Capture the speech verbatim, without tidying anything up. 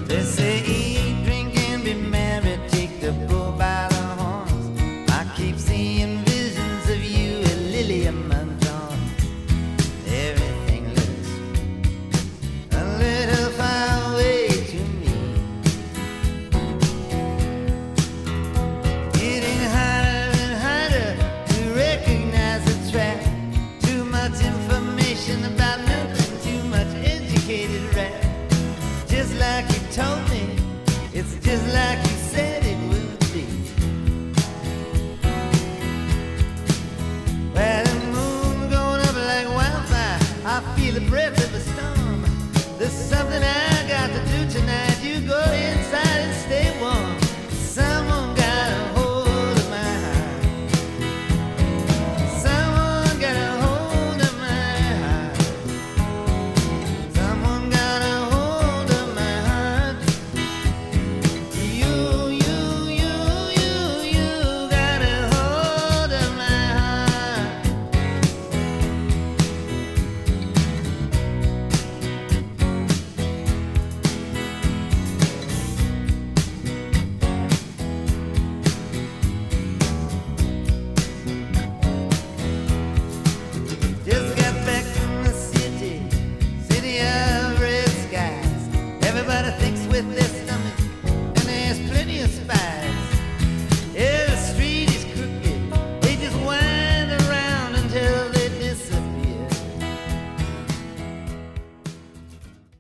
They say eat, drink, and be merry. Take the bull by the horns. I keep seeing visions of you and Lilium and John. Everything looks a little far away to me. Getting harder and harder to recognize the trap. Too much information about nothing, too much educated rap. Just like you told me, it's just like you said it.